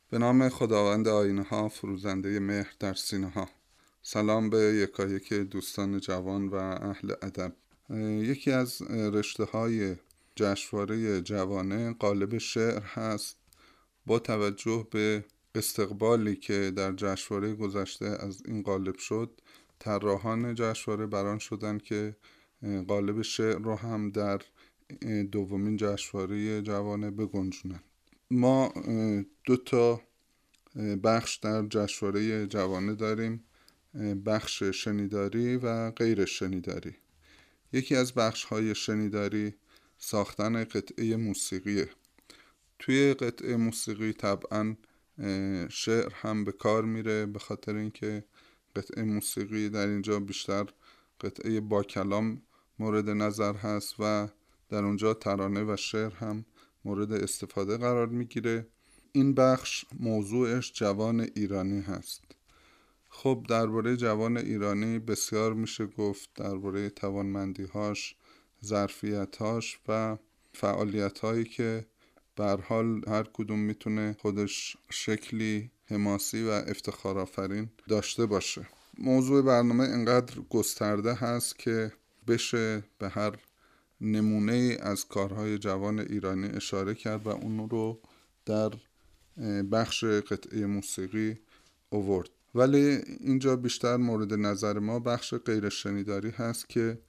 به نام خداوند آیینه ها، فروزنده مهر در سینه ها. سلام به یکایک دوستان جوان و اهل ادب. یکی از رشته های جشنواره جوانه قالب شعر هست. با توجه به استقبالی که در جشنواره گذشته از این قالب شد، طراحان جشنواره بران شدند که قالب شعر رو هم در دومین جشنواره جوانه بگنجونند. ما دو تا بخش در جشنواره جوانه داریم، بخش شنیداری و غیر شنیداری. یکی از بخش های شنیداری ساختن قطعه موسیقیه. توی قطعه موسیقی طبعا شعر هم به کار میره، به خاطر اینکه قطعه موسیقی در اینجا بیشتر قطعه با کلام مورد نظر هست و در اونجا ترانه و شعر هم مورد استفاده قرار میگیره. این بخش موضوعش جوان ایرانی هست. خب درباره جوان ایرانی بسیار میشه گفت، درباره توانمندی‌هاش، ظرفیت‌هاش و فعالیت‌هایی که به هر حال هر کدوم میتونه خودش شکلی حماسی و افتخارآفرین داشته باشه. موضوع برنامه اینقدر گسترده هست که بشه به هر نمونه از کارهای جوان ایرانی اشاره کرد و اون رو در بخش قطعه موسیقی آورد. ولی اینجا بیشتر مورد نظر ما بخش غیر شنیداری هست که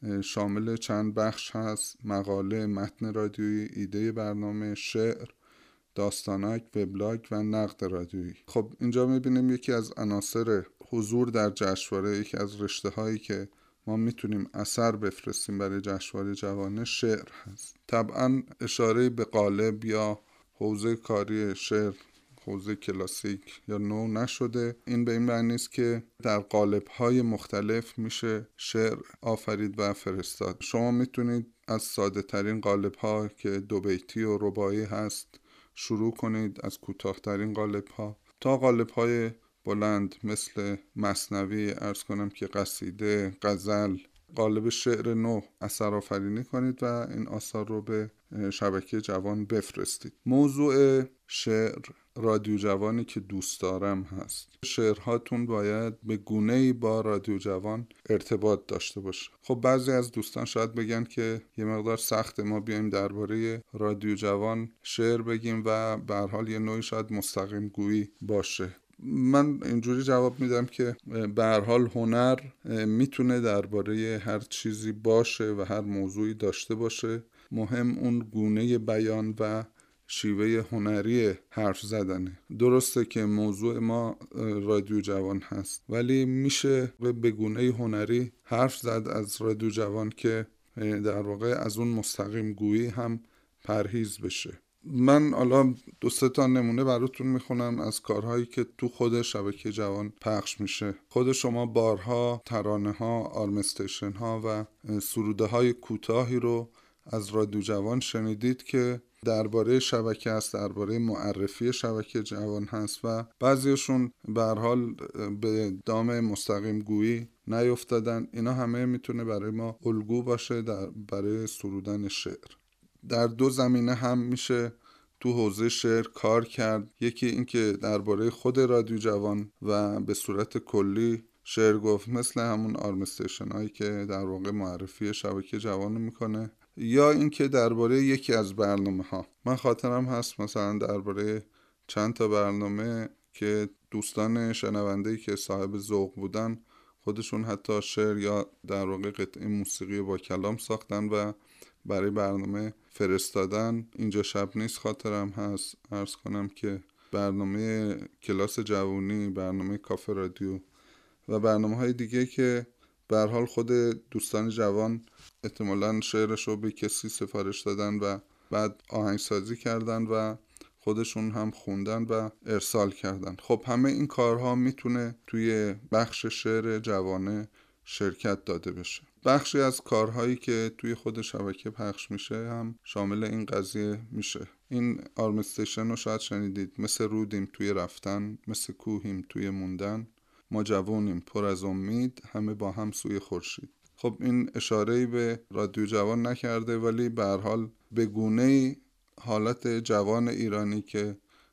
شامل چند بخش هست: مقاله، متن رادیویی، ایده برنامه، شعر، داستانک، وبلاگ و نقد رادیویی. خب اینجا میبینیم یکی از عناصر حضور در جشنواره، یکی از رشته هایی که ما میتونیم اثر بفرستیم برای جشنواره جوانه، شعر هست. طبعا اشاره به قالب یا حوزه کاری شعر، حوزه کلاسیک یا نو نشده. این به این معنی است که در قالب‌های مختلف میشه شعر آفرید و فرستاد. شما میتونید از ساده ترین قالب‌ها که دو بیتی و رباعی هست شروع کنید، از کوتاه‌ترین قالب‌ها تا قالب‌های بلند مثل مثنوی، عرض کنم که قصیده، غزل، قالب شعر نو اثر آفرینی کنید و این آثار رو به شبکه جوان بفرستید. موضوع شعر رادیو جوانی که دوست دارم هست. شعرهاتون باید به گونه‌ای با رادیو جوان ارتباط داشته باشه. خب بعضی از دوستان شاید بگن که یه مقدار سخت ما بیایم درباره رادیو جوان شعر بگیم و به هر حال یه نوعی شاید مستقیم گویی باشه. من اینجوری جواب میدم که به هر حال هنر میتونه درباره هر چیزی باشه و هر موضوعی داشته باشه. مهم اون گونه بیان و شیوه هنری حرف زدنه. درسته که موضوع ما رادیو جوان هست، ولی میشه به گونه هنری حرف زد از رادیو جوان که در واقع از اون مستقیم گویی هم پرهیز بشه. من حالا 2-3 تا نمونه براتون میخونم از کارهایی که تو خود شبکه جوان پخش میشه. خود شما بارها ترانه ها، آرم استیشن ها و سروده های کوتاهی رو از رادیو جوان شنیدید که درباره شبکه است، درباره معرفی شبکه جوان هست و بعضیشون به هر حال به دام مستقیم گویی نیفتادن. اینا همه میتونه برای ما الگو باشه برای سرودن شعر. در دو زمینه هم میشه تو حوزه شعر کار کرد. یکی این که درباره خود رادیو جوان و به صورت کلی شعر گفت، مثل همون آرم استیشن هایی که در واقع معرفی شبکه جوان میکنه، یا این که درباره یکی از برنامه ها. من خاطرم هست مثلا درباره چند تا برنامه که دوستان شنونده‌ای که صاحب ذوق بودن خودشون حتی شعر یا در واقع قطعه موسیقی با کلام ساختن و برای برنامه فرستادن. اینجا شب نیست خاطرم هست، عرض کنم که برنامه کلاس جوانی، برنامه کافه رادیو و برنامه های دیگه که به هر حال خود دوستان جوان احتمالاً شعرش رو به کسی سفارش دادن و بعد آهنگسازی کردن و خودشون هم خوندن و ارسال کردن. خب همه این کارها میتونه توی بخش شعر جوانه شرکت داده بشه. بخشی از کارهایی که توی خود شبکه پخش میشه هم شامل این قضیه میشه. این آرم استیشن رو شاید شنیدید: مثل رودیم توی رفتن، مثل کوهیم توی موندن، ما جوانیم پر از امید، همه با هم سوی خورشید. خب این اشاره‌ای به رادیو جوان نکرده، ولی به هر حال به گونه‌ای حالت جوان ایرانی که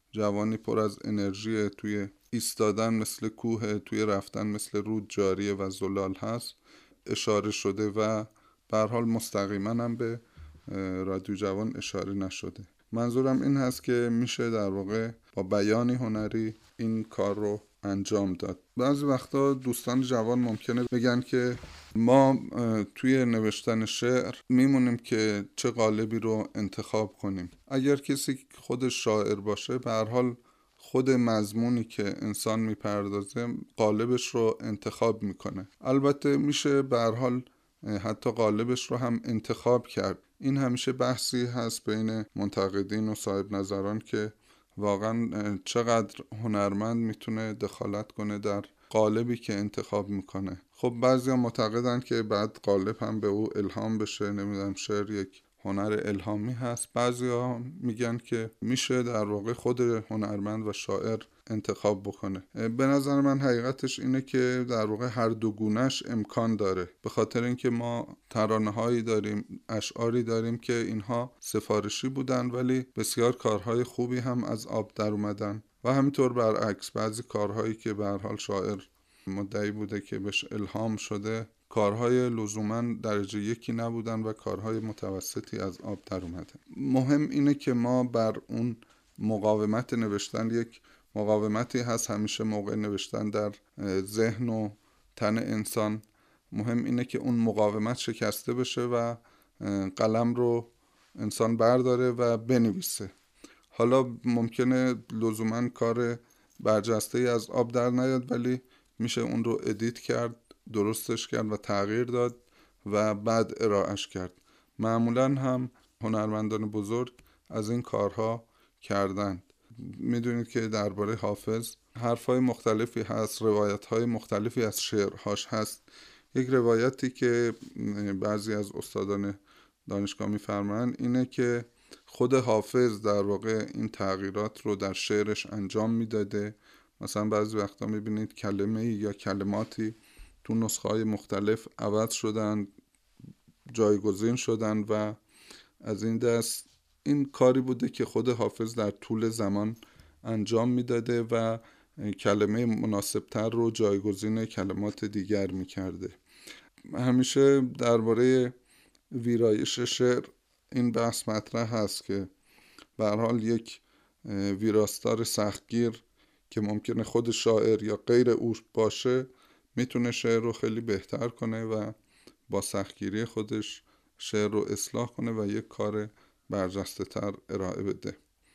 جوانی پر از انرژی، توی ایستادن مثل کوه، توی رفتن مثل رود جاریه و زلال هست اشاره شده و به هر حال مستقیما هم به رادیو جوان اشاره نشده. منظورم این هست که میشه در واقع با بیانی هنری این کار رو انجام داد. بعضی وقتا دوستان جوان ممکنه بگن که ما توی نوشتن شعر میمونیم که چه قالبی رو انتخاب کنیم. اگر کسی خودش شاعر باشه به هر حال خود مضمونی که انسان میپردازه قالبش رو انتخاب میکنه. البته میشه به هر حال حتی قالبش رو هم انتخاب کرد. این همیشه بحثی هست بین منتقدین و صاحب نظران که واقعا چقدر هنرمند میتونه دخالت کنه در قالبی که انتخاب میکنه. خب بعضی هم معتقدن که بعد قالب هم به او الهام بشه، نمیدونم شعر یک هنر الهامی هست. بعضی ها میگن که میشه در واقع خود هنرمند و شاعر انتخاب بکنه. به نظر من حقیقتش اینه که در واقع هر دو گونه‌اش امکان داره، به خاطر اینکه ما ترانه هایی داریم، اشعاری داریم که اینها سفارشی بودن ولی بسیار کارهای خوبی هم از آب در اومدن و همینطور برعکس بعضی کارهایی که به هر حال شاعر مدعی بوده که بهش الهام شده کارهای لزوما درجه یکی نبودن و کارهای متوسطی از آب در اومده. مهم اینه که ما بر اون مقاومت نوشتن، یک مقاومتی هست همیشه موقع نوشتن در ذهن و تن انسان، مهم اینه که اون مقاومت شکسته بشه و قلم رو انسان برداره و بنویسه. حالا ممکنه لزوما کار برجسته از آب در نیاد ولی میشه اون رو ادیت کرد، درستش کرد و تغییر داد و بعد ارائهش کرد. معمولا هم هنرمندان بزرگ از این کارها کردند. میدونید که درباره حافظ حرفای مختلفی هست، روایت‌های مختلفی از شعرهاش هست. یک روایتی که بعضی از استادان دانشگاه میفرمایند اینه که خود حافظ در واقع این تغییرات رو در شعرش انجام میداده. مثلا بعضی وقتا میبینید کلمه یا کلماتی تو نسخه‌های مختلف عوض شدن، جایگزین شدن و از این دست این کاری بوده که خود حافظ در طول زمان انجام میداده و کلمه مناسبتر رو جایگزین کلمات دیگر میکرده. همیشه درباره ویرایش شعر این بحث مطرح هست که به هر حال یک ویراستار سختگیر که ممکنه خود شاعر یا غیر او باشه میتونه شعر رو خیلی بهتر کنه و با سختگیری خودش شعر رو اصلاح کنه و یک کار برجسته تر ارائه بده.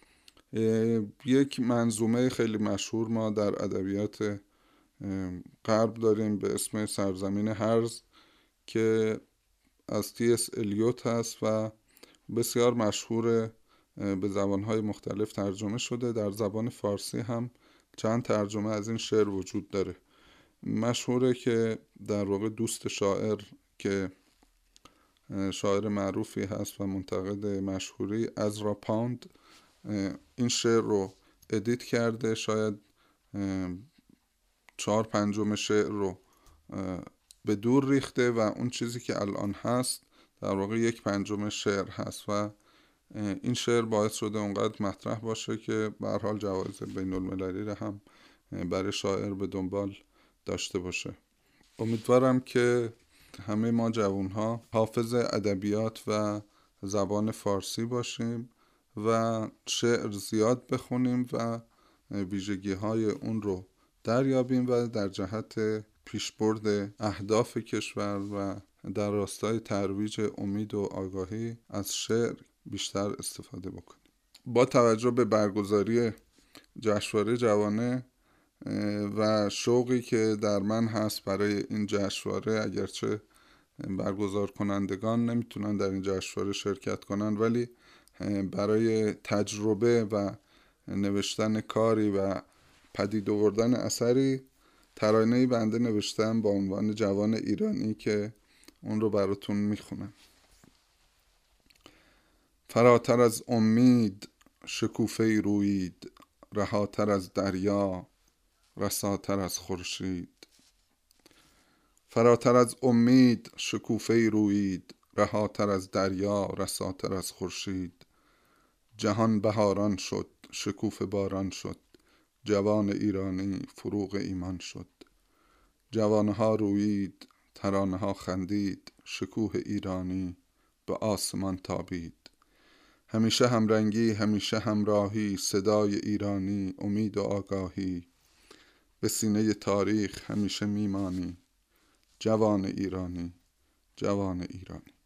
یک منظومه خیلی مشهور ما در ادبیات غرب داریم به اسم سرزمین هرز که از تی.اس. الیوت هست و بسیار مشهور، به زبانهای مختلف ترجمه شده. در زبان فارسی هم چند ترجمه از این شعر وجود داره. مشهوره که در واقع دوست شاعر که شاعر معروفی هست و منتقد مشهوری، ازرا پاوند، این شعر رو ادیت کرده. شاید 4/5 شعر رو به دور ریخته و اون چیزی که الان هست در واقع 1/5 شعر هست و این شعر باعث شده اونقدر مطرح باشه که به هر حال جوایز بین المللی رو هم برای شاعر به دنبال داشته باشه. امیدوارم که همه ما جوانها حافظ ادبیات و زبان فارسی باشیم و شعر زیاد بخونیم و ویژگی‌های اون رو دریابیم و در جهت پیشبرد اهداف کشور و در راستای ترویج امید و آگاهی از شعر بیشتر استفاده بکنیم. با توجه به برگزاری جشنواره جوانه و شوقی که در من هست برای این جشنواره، اگرچه برگزار کنندگان نمیتونن در این جشنواره شرکت کنن ولی برای تجربه و نوشتن کاری و پدید آوردن اثری ترانه‌ای بنده نوشتم با عنوان جوان ایرانی که اون رو براتون میخونم. فراتر از امید شکوفه‌ای رویید، رهاتر از دریا رساتر از خورشید. فراتر از امید شکوفه‌ای رویید، رهاتر از دریا رساتر از خورشید. جهان بهاران شد شکوفه باران شد. جوان ایرانی فروغ ایمان شد. جوانها رویید، ترانه‌ها خندید، شکوه ایرانی به آسمان تابید. همیشه همرنگی، همیشه همراهی، صدای ایرانی، امید و آگاهی. به سینه تاریخ همیشه میمانی، جوان ایرانی، جوان ایرانی.